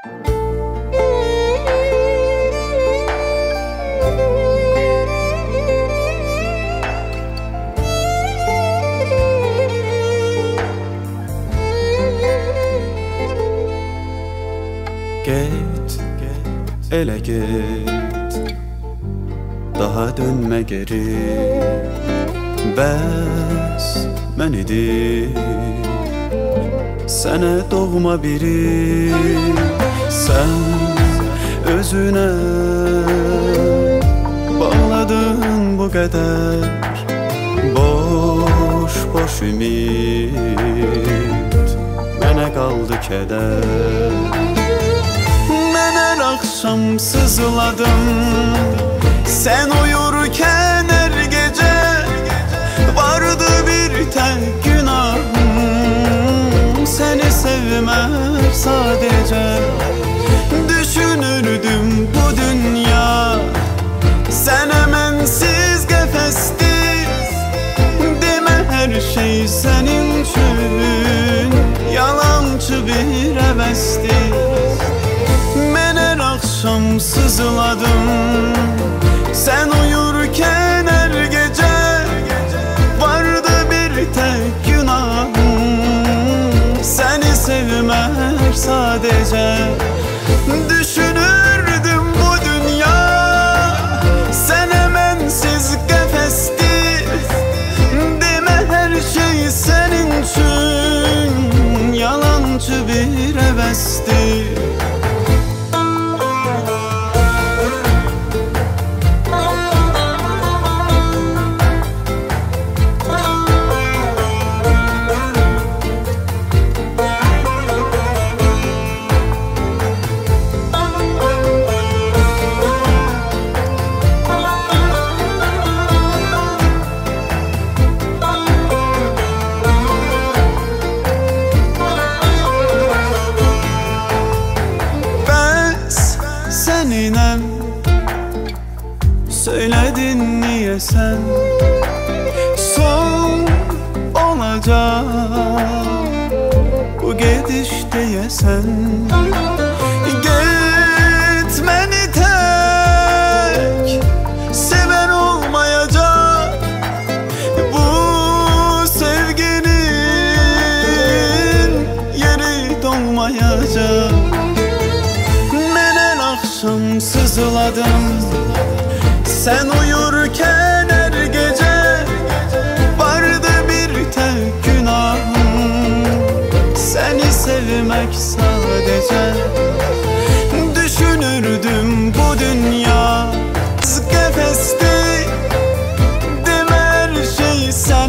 Git, ele git, daha dönme geri. Bəs mən idim sənə doğma biri. Sən özünə bağladın bu qədər boş ümid, mənə qaldı kədər. Mən hər axşam sızladım sen uyurken her gece. Vardı bir tek günahım, seni sevmek sadece. Düşünürdüm bu dünya sen hemensiz gefesti. Deme her şey senin için yalancı bir hevesti. Ben her akşam sızladım sen uyurken her gece. Vardı bir tek günahım, seni sevmek sadece. Düşünürdüm bu dünya sen hemensiz gefesti. Deme her şey senin için yalancı bir hevesti. Seninem söyledin niye sen son olacak bu gidiş diye sen. Gitmeni tek seven olmayacak, bu sevginin yeri dolmayacak. Akşam sızladım sen uyurken her gece. Vardı bir tek günahım, seni sevmek sadece. Düşünürdüm bu dünya gefesti. Deme her şey sen